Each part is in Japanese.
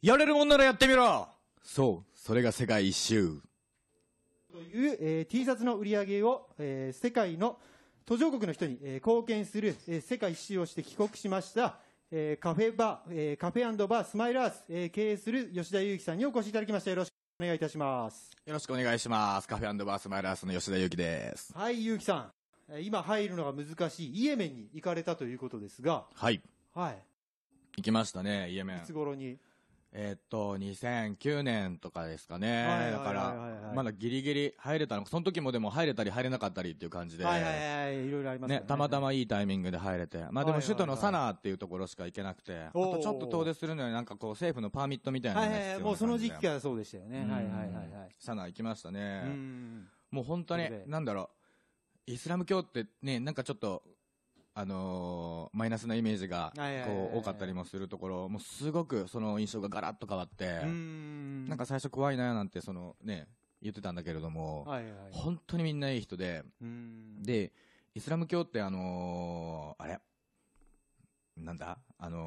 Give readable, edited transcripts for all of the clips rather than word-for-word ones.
やれるもんならやってみろ。そう、それが世界一周。 という、T シャツの売り上げを、世界の途上国の人に、貢献する、世界一周をして帰国しました、カフェバースマイルアース、経営する吉田裕樹さんにお越しいただきました。よろしくお願いいたします。 よろしくお願いします。カフェバースマイルアースの吉田裕樹です。 はい、裕樹さん、今入るのが難しいイエメンに行かれたということですが、 はい。 はい。 行きましたね、イエメン。 いつ頃に 2009年とかですかね。だから、まだギリギリ入れたの。その時もでも入れたり入れなかったりっていう感じで。 はいはいはい、いろいろありますね。 たまたまいいタイミングで入れて。まあでも首都のサナーっていうところしか行けなくて。あとちょっと遠出するのになんかこう政府のパーミットみたいなのが必要な感じで。 もうその時期からそうでしたよね。はいはいはいはい。 サナー行きましたね。もう本当に、なんだろう。イスラム教ってね、なんかちょっと、マイナスなイメージがこう多かったりもするところ、もうすごくその印象がガラッと変わって、なんか最初怖いななんてそのね言ってたんだけれども、本当にみんないい人で、でイスラム教ってあれなんだあれ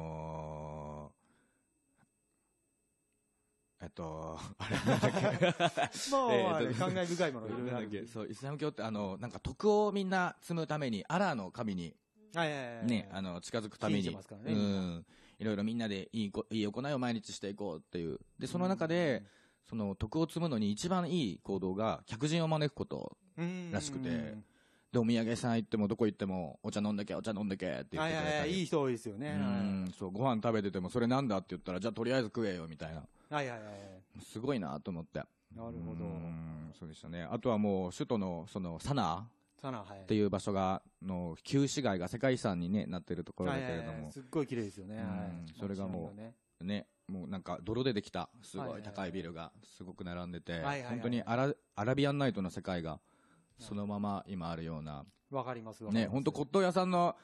なんだっけもう感慨深いものがいろいろある。 そうイスラム教ってなんか徳をみんな積むためにアラーの神にね、近づくために、いろいろみんなでいい行いを毎日していこうっていう。で、その中で、その徳を積むのに一番いい行動が客人を招くことらしくて、で、お土産屋さん行ってもどこ行っても、お茶飲んでけって言ってくれたり。 いい人多いですよね。 そう、ご飯食べててもそれなんだって言ったら、じゃあとりあえず食えよみたいな。すごいなと思って。 なるほど。 そうでしたね。あとはもう首都のそのサナー。っていう場所が旧市街が世界遺産に、ね、なっているところだけれども、 すっごい綺麗ですよね。 それがもうね、もうなんか泥でできたすごい高いビルがすごく並んでて、本当にアラビアンナイトの世界がそのまま今あるような、 わかりますね、本当骨董屋さんの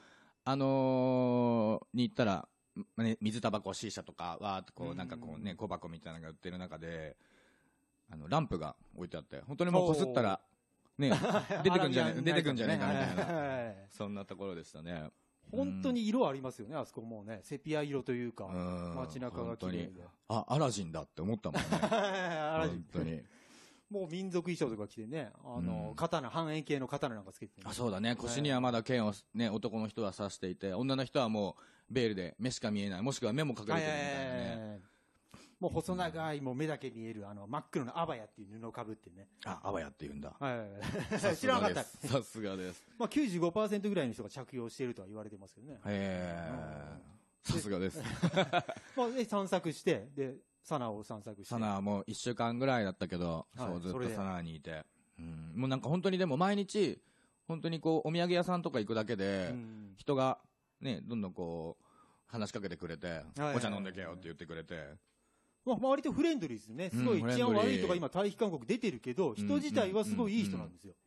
に行ったら、ね、水タバコ C 社とかわーっとこうなんかこうね小箱みたいなのが売ってる中でランプが置いてあって、本当にもうこすったらね、出てくんじゃねえかみたいな、そんなところでしたね。 本当に色ありますよね、あそこもうね、セピア色というか、街中が綺麗で。 アラジンだって思ったもんね。本当に。 もう民族衣装とか着てね、刀、半円形の刀なんかつけてね。 そうだね、腰にはまだ剣をね、男の人は刺していて、女の人はもうベールで目しか見えない、もしくは目も隠れてるみたいなね。 もう細長い、もう目だけ見える、真っ黒なアバヤっていう布をかぶってね。 アバヤって言うんだ。 知らなかった。 さすがです。 まあ 95% ぐらいの人が着用しているとは言われてますけどね。 さすがです。 まあ散策して、で、サナを散策して。 サナはもう1週間ぐらいだったけど、そうずっとサナにいて。もうなんか本当にでも毎日、本当にこう、お土産屋さんとか行くだけで、人がね、どんどんこう、話しかけてくれて、お茶飲んでけよって言ってくれて。 まあ、割とフレンドリーですね。すごい治安悪いとか今、退避勧告出てるけど、人自体はすごいいい人なんですよ。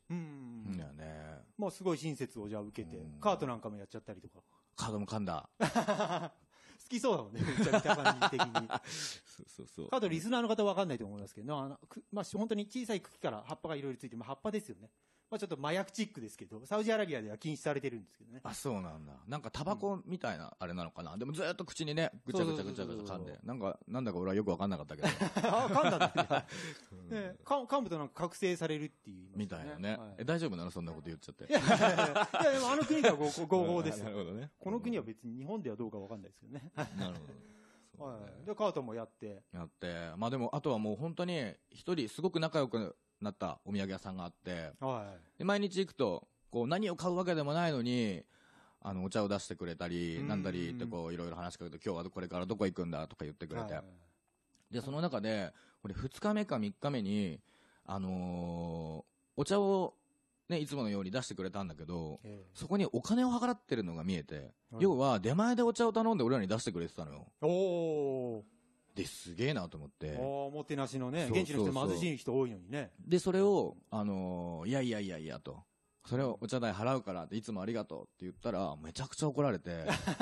まあ、すごい親切をじゃあ受けて、カートなんかもやっちゃったりとか。 カードも噛んだ。 好きそうだもんね、めちゃめちゃ感じ的に。 そう。 カートリスナーの方わかんないと思いますけど、まあ、本当に小さい茎から葉っぱがいろいろついて、まあ、葉っぱですよね。まあちょっと麻薬チックですけど、サウジアラビアでは禁止されてるんですけどね。 あ、そうなんだ。なんかタバコみたいなあれなのかな。でもずっと口にね、ぐちゃぐちゃ噛んで。なんだか俺はよくわかんなかったけど。 噛んだんだね。噛むとなんか覚醒されるっていう。 みたいなね。大丈夫なのそんなこと言っちゃって。 いや、でもあの国では合法です。 なるほどね。 この国は別に日本ではどうかわかんないですけどね。 なるほど。 で、カートもやって。 まあでも、あとはもう本当に一人すごく仲良くなったお土産屋さんがあって、で毎日行くとこう何を買うわけでもないのにお茶を出してくれたりなんだりってこういろいろ話しかけて、今日はこれからどこ行くんだとか言ってくれて、でその中でこれ2日目か3日目にお茶をねいつものように出してくれたんだけど、そこにお金を払ってるのが見えて、要は出前でお茶を頼んで俺らに出してくれてたのよ。ですげえなと思って。 おもてなしのね、現地の人貧しい人多いのにね。 でそれをいやと、それをお茶代払うからっていつもありがとうって言ったらめちゃくちゃ怒られてい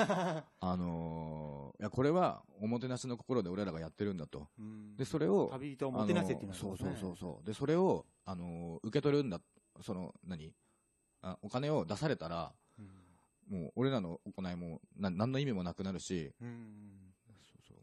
やこれはおもてなしの心で俺らがやってるんだと。でそれを旅人をもてなせっていうのはそうでそれを受け取るんだ、そのお金を出されたら、もう俺らの行いも何の意味もなくなるし、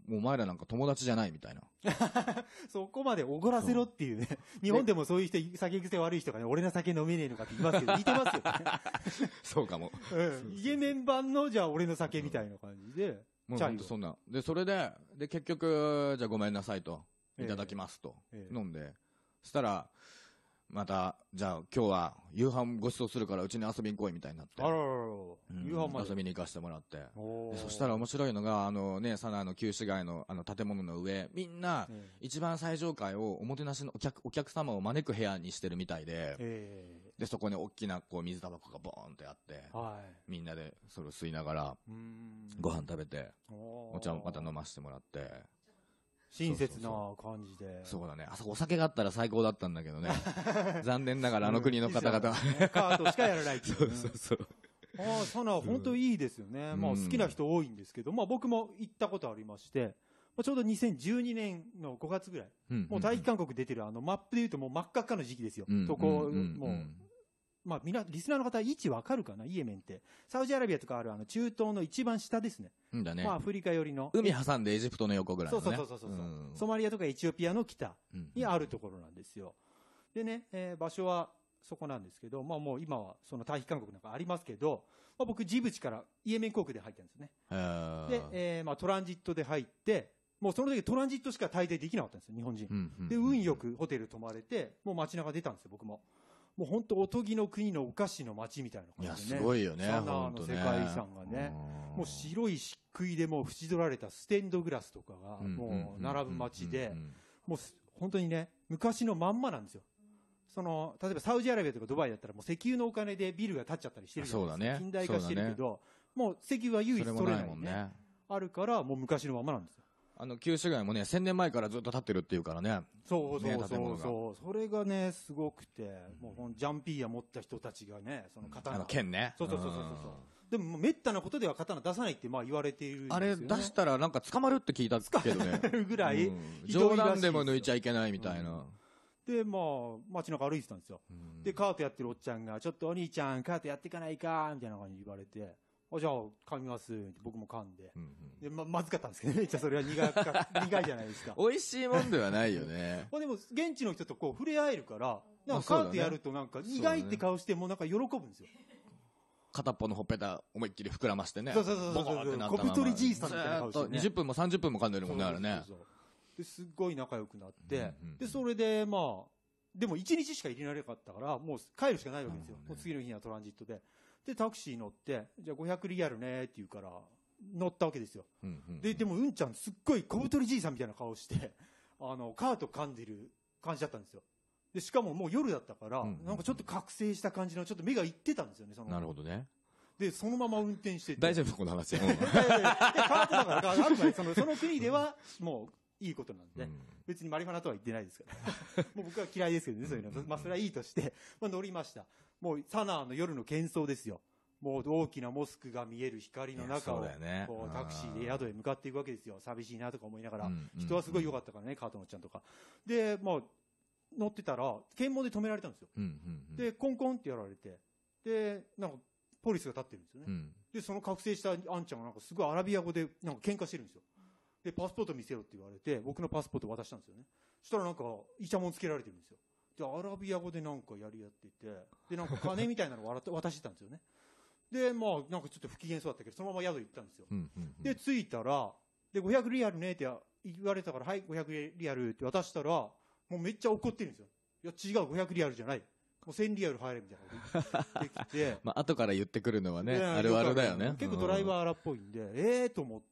もうお前らなんか友達じゃないみたいな。 そこまでおごらせろっていうね。日本でもそういう人、酒癖悪い人がね、俺の酒飲めねえのかって言いますけど、似てますよね。 そうかも。 イケメン版の、じゃあ俺の酒みたいな感じで。 もうほんとそんな。で、それで、結局、じゃあごめんなさいと。いただきますと。飲んで。そしたら、また、じゃあ今日は夕飯ご馳走するからうちに遊びに来いみたいになって。夕飯まで遊びに行かせてもらって。そしたら面白いのが、サナの旧市街の建物の上、みんな、一番最上階をおもてなしのお客様を招く部屋にしてるみたいで、で、そこに大きなこう水タバコがボーンってあって、みんなでそれを吸いながら、ご飯食べて、お茶をまた飲ませてもらって、 親切な感じで。 そうだね。あそこお酒があったら最高だったんだけどね。残念ながらあの国の方々は。 カートしかやらないっていう。 そうそう。 サナ本当いいですよね。まあ好きな人多いんですけど、まあ僕も行ったことありまして、ちょうど2012年の5月ぐらい、もう大気韓国出てるマップで言うともう真っ赤っかの時期ですよ。そこ、もう、まあ、リスナーの方、位置わかるかな、イエメンって。サウジアラビアとかある中東の一番下ですね。 だね。 まあ、アフリカ寄りの。 海挟んでエジプトの横ぐらいのね。 そう。ソマリアとかエチオピアの北にあるところなんですよ。でね、場所はそこなんですけど、まあもう今はその退避勧告なんかありますけど、まあ、僕、ジブチからイエメン航空で入ったんですね。で、まあトランジットで入って、もうその時トランジットしか滞在できなかったんですよ、日本人。で、運よくホテル泊まれて、もう街中出たんですよ、僕も。もう本当おとぎの国のお菓子の街みたいな感じでね。 いや、すごいよね。 サナの世界遺産がね。もう白い漆喰でもう縁取られたステンドグラスとかがもう並ぶ街で、もう本当にね、昔のまんまなんですよ。例えばサウジアラビアとかドバイだったらもう石油のお金でビルが建っちゃったりしてるじゃないですか。近代化してるけど、もう石油は唯一取れないもんね。あるからもう昔のままなんですよ。 旧市街もね、1000年前からずっと建ってるっていうからね。 そう。それがね、すごくて、もうこのジャンピーヤ持った人たちがね、その刀。 剣ね。 そう。でも、めったなことでは刀出さないってまあ言われているんですよね。 あれ出したらなんか捕まるって聞いたけどね。 捕まるぐらい、 冗談でも抜いちゃいけないみたいな。 で、まあ、街中歩いてたんですよ。で、カートやってるおっちゃんが、ちょっとお兄ちゃん、カートやっていかないか、みたいな感じで言われて、じゃあ、噛みます。僕も噛んで。で、まずかったんですけどね。じゃあそれは苦いじゃないですか。 美味しいもんではないよね。 でも、現地の人とこう、触れ合えるから、なんかカートやるとなんか、苦いって顔してもなんか喜ぶんですよ。 片っぽのほっぺた思いっきり膨らましてね。 そう。小太りじいさんみたいな顔してね。 20分も30分も噛んでるもんね、あれね。 ですっごい仲良くなって、で、それでまあ、でも1日しか入れられなかったから、もう帰るしかないわけですよ。もう次の日にはトランジットで。で、タクシー乗って、じゃあ500リアルねって言うから、乗ったわけですよ。でもうんちゃんすっごい小太りじいさんみたいな顔して、カート噛んでる感じだったんですよ。で、しかももう夜だったから、なんかちょっと覚醒した感じの、ちょっと目がいってたんですよね、 なるほどね。 で、そのまま運転してて。 大丈夫この話。 カートだから、あくまでその国では、もう、いいことなんで、別にマリファナとは言ってないですから。もう僕は嫌いですけどね、そういうの。まあ、それはいいとして、まあ、乗りました。もう、サナーの夜の喧騒ですよ。もう、大きなモスクが見える光の中を、こう、タクシーで宿へ向かっていくわけですよ。寂しいなとか思いながら。人はすごい良かったからね、カートのおっちゃんとか。で、まあ、乗ってたら、検問で止められたんですよ。で、コンコンってやられて、で、なんか、ポリスが立ってるんですよね。で、その覚醒したあんちゃんがなんかすごいアラビア語でなんか喧嘩してるんですよ。で、パスポート見せろって言われて、僕のパスポート渡したんですよね。そしたらなんか、イチャモンつけられてるんですよ。で、アラビア語でなんかやり合ってて、で、なんか金みたいなのを渡してたんですよね。で、まあ、なんかちょっと不機嫌そうだったけど、そのまま宿行ったんですよ。で、着いたら、で、500リアルねって言われたから、はい、500リアルって渡したら、もうめっちゃ怒ってるんですよ。いや、違う、500リアルじゃない。もう1000リアル入れみたいなことできて。 まあ、後から言ってくるのはね、あるあるだよね。 結構ドライバー荒っぽいんで、と思って、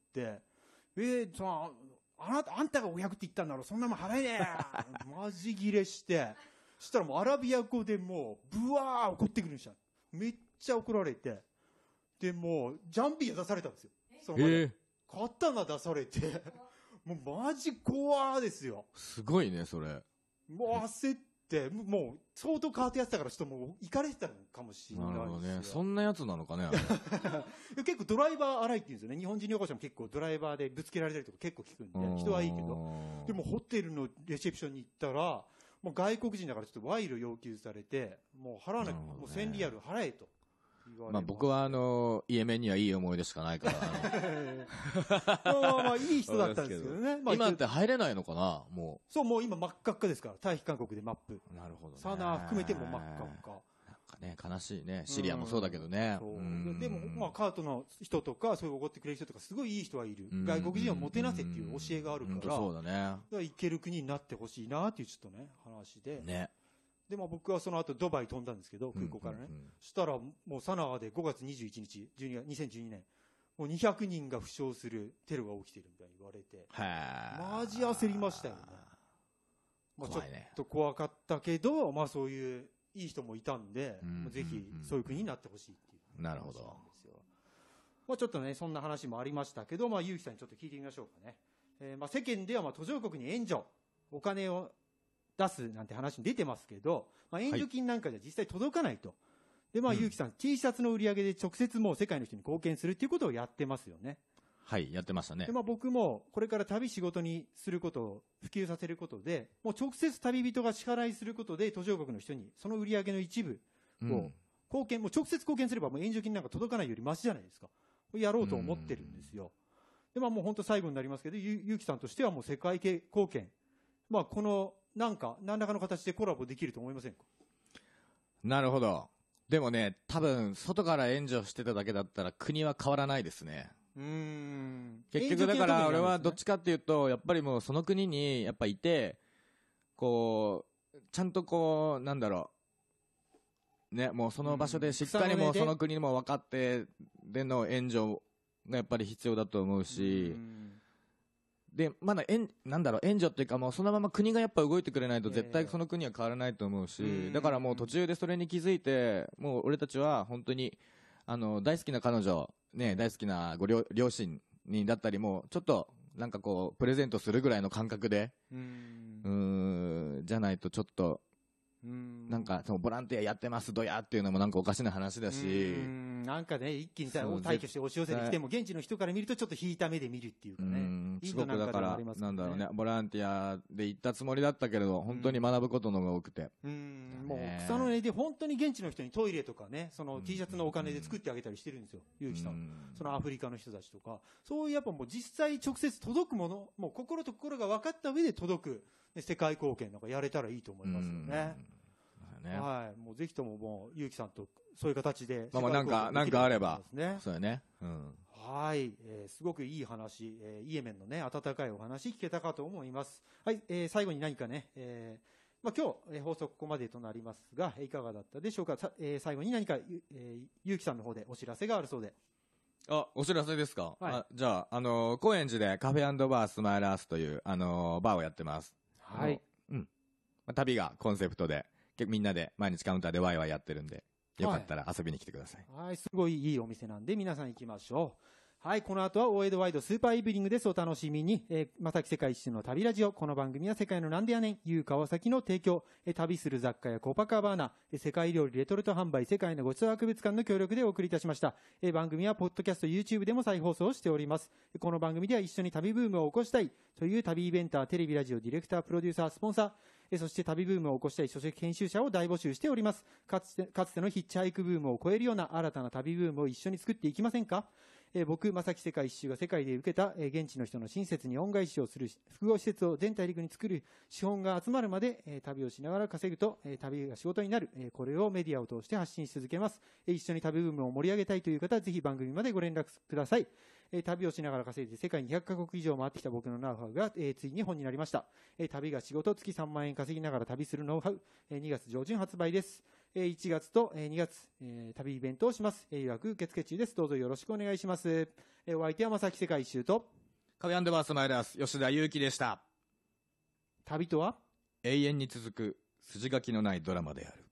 あんたが500って言ったんだろ、そんなもん払えねえマジギレして、そしたらもうアラビア語でもう、ブワー怒ってくるんですよ。めっちゃ怒られて、で、もう、ジャンピー出されたんですよ。その場で。刀出されて、もうマジ怖ーですよ。 すごいね、それ。 もう焦って、もう相当カートやってたからちょっともう行かれてたのかもしれないですよ。なるほどね。 そんなやつなのかね。 結構ドライバー荒いって言うんですよね。日本人旅行者も結構ドライバーでぶつけられたりとか結構聞くんで、人はいいけど。でもホテルのレセプションに行ったら、もう外国人だからちょっと賄賂要求されて、もう払わなきゃ、もう1000リアル払えと。 まあ僕はイエメンにはいい思い出しかないからまあいい人だったんですけどね。まあ、 今って入れないのかな、もう。そう、もう今真っ赤っかですから、退避勧告でマップ。 なるほどね。 サナー含めても真っ赤っか。 なんかね、悲しいね。シリアもそうだけどね。 でも、まあカートの人とか、そういう怒ってくれる人とか、すごいいい人はいる。外国人をもてなせっていう教えがあるから、 そうだね。 行ける国になってほしいなっていうちょっとね、話で。 ね。 で、まあ僕はその後ドバイ飛んだんですけど、空港からね。そしたら、もうサナーで5月21日、2012年、もう200人が負傷するテロが起きてるみたいに言われて、マジ焦りましたよね。まあちょっと怖かったけど、まあそういういい人もいたんで、ぜひそういう国になってほしいっていう。 なるほど。 まあちょっとね、そんな話もありましたけど、まあゆうきさんにちょっと聞いてみましょうかね。まあ世間ではまあ途上国に援助、お金を出すなんて話に出てますけど、まあ、援助金なんかじゃ実際届かないと。で、まあ、ゆうきさん、T シャツの売り上げで直接もう世界の人に貢献するっていうことをやってますよね。 はい、やってましたね。 で、まあ、僕もこれから旅仕事にすることを普及させることで、もう直接旅人が支払いすることで途上国の人にその売り上げの一部を貢献、もう直接貢献すればもう援助金なんか届かないよりマシじゃないですか。やろうと思ってるんですよ。で、まあ、もう本当最後になりますけど、ゆうきさんとしてはもう世界系貢献。まあ、この、何らかの形でコラボできると思いませんか？ なるほど。でもね、多分、外から援助してただけだったら国は変わらないですね。結局だから俺はどっちかっていうと、やっぱりもうその国にやっぱいて、こう、ちゃんとこう、なんだろう。ね、もうその場所でしっかりもうその国も分かってでの援助がやっぱり必要だと思うし、で、まだなんだろう、援助っていうかもうそのまま国がやっぱ動いてくれないと絶対その国は変わらないと思うし、だからもう途中でそれに気づいて、もう俺たちは本当に、大好きな彼女、ね、大好きな両親にだったりも、ちょっとなんかこう、プレゼントするぐらいの感覚で、じゃないとちょっと、なんかそのボランティアやってますどやっていうのもなんかおかしな話だし、 なんかね、一気に退去して押し寄せてきても現地の人から見るとちょっと引いた目で見るっていうかね、 すごくだからなんだろうね、ボランティアで行ったつもりだったけれど本当に学ぶことのが多くて、 もう草の根で本当に現地の人にトイレとかね、その T シャツのお金で作ってあげたりしてるんですよ、ゆうきさん。そのアフリカの人たちとか、そういうやっぱもう実際直接届くもの、もう心と心が分かった上で届く世界貢献なんかやれたらいいと思いますよね。はい、もうぜひとももうゆうきさんとそういう形で、 まあなんかあれば、そうやね。 はい、すごくいい話、イエメンのね温かいお話聞けたかと思います。はい、最後に何かね、まあ今日、放送ここまでとなりますが、いかがだったでしょうか。最後に何か、ゆうきさんの方でお知らせがあるそうで。 あ、お知らせですか。 はい、 じゃあ高円寺でカフェ&バースマイルアースというバーをやってます。 はい。 旅がコンセプトで。みんなで毎日カウンターでワイワイやってるんで、よかったら遊びに来てください。 はい、すごいいいお店なんで皆さん行きましょう。はい、この後は大江戸ワイドスーパーイブニングです。お楽しみに。まさき世界一周の旅ラジオ。この番組は世界のなんでやねん、ゆう川崎の提供、旅する雑貨やコパカバーナ、世界料理レトルト販売、世界のごちそう博物館の協力でお送りいたしました。番組はポッドキャスト、YouTube でも再放送しております。この番組では一緒に旅ブームを起こしたいという旅イベンター、テレビラジオディレクター、プロデューサー、スポンサー、そして旅ブームを起こしたい書籍編集者を大募集しております。かつてのヒッチハイクブームを超えるような新たな旅ブームを一緒に作っていきませんか？僕、正木世界一周が世界で受けた、現地の人の親切に恩返しをする複合施設を全大陸に作る資本が集まるまで、旅をしながら稼ぐと、旅が仕事になる、これをメディアを通して発信し続けます。一緒に旅ブームを盛り上げたいという方はぜひ番組までご連絡ください。旅をしながら稼いで世界200カ国以上回ってきた僕のノウハウが、ついに本になりました。旅が仕事、月3万円稼ぎながら旅するノウハウ、2月上旬発売です。1月と2月、旅イベントをします。予約受付中です。どうぞよろしくお願いします。お相手は正木世界一周とカフェ&バースマイルアース吉田裕樹でした。 旅とは永遠に続く筋書きのないドラマである。